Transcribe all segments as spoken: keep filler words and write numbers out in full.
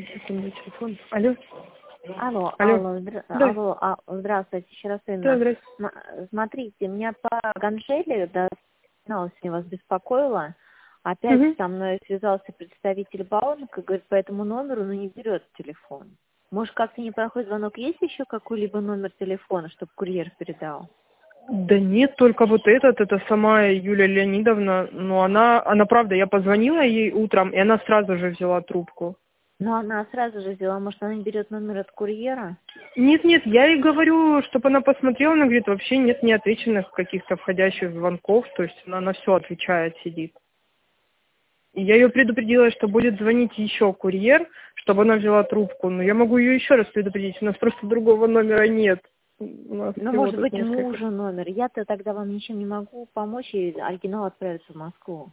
Секунду, телефон. Алло. Алло, Алло. алло, здра... Да. алло, а, здравствуйте, еще раз Да, Инна. здрасте. М- Смотрите, меня по Ганжеле, да, сегодня вас беспокоила, опять Угу. со мной связался представитель банка, говорит, по этому номеру, но не берет телефон. Может, как-то не проходит звонок, есть еще какой-либо номер телефона, чтобы курьер передал? Да нет, только вот этот, это сама Юлия Леонидовна, но она, она правда, я позвонила ей утром, и она сразу же взяла трубку. Но она сразу же взяла, может, она не берет номер от курьера? Нет, нет, я ей говорю, чтобы она посмотрела, она говорит, вообще нет неотвеченных каких-то входящих звонков, то есть она на все отвечает, сидит. И я ее предупредила, что будет звонить еще курьер, чтобы она взяла трубку, но я могу ее еще раз предупредить, у нас просто другого номера нет. У нас Ну, всего может тут быть, несколько. мужа номер. Я-то тогда вам ничем не могу помочь, и оригинал отправится в Москву.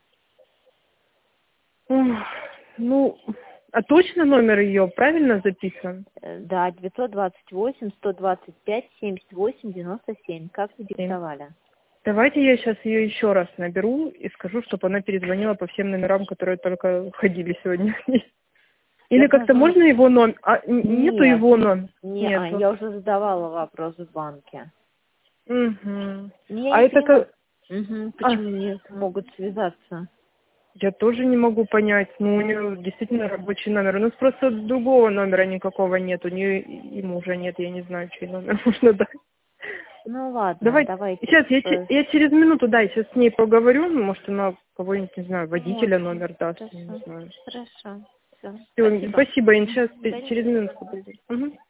Ох, ну, а точно номер ее правильно записан? Э, Да, девятьсот двадцать восемь сто двадцать пять семьдесят восемь девяносто семь. Как вы Семь. диктовали? Давайте я сейчас ее еще раз наберу и скажу, чтобы она перезвонила по всем номерам, которые только входили сегодня. Или Я как-то нажму... можно его номер? А, н- нету Нет, его номер? не, а, Нету. я уже задавала вопрос в банке. Угу. Ну, я А не это понимаю, как... мгм, А, почему не смогут связаться. я тоже не могу понять. Ну, у нее действительно рабочий номер. У нас просто другого номера никакого нет. У нее и мужа нет. Я не знаю, чей номер можно дать. Ну, ладно, Давай, давайте. сейчас я, че- э, я через минуту, да, сейчас с ней поговорю, ну, может, она кого-нибудь, не знаю, Вот, водителя номер даст, я не хорошо, знаю. хорошо. Все, Всё, спасибо. спасибо, Ин, Мгм, сейчас до через свидания. минуту. Угу.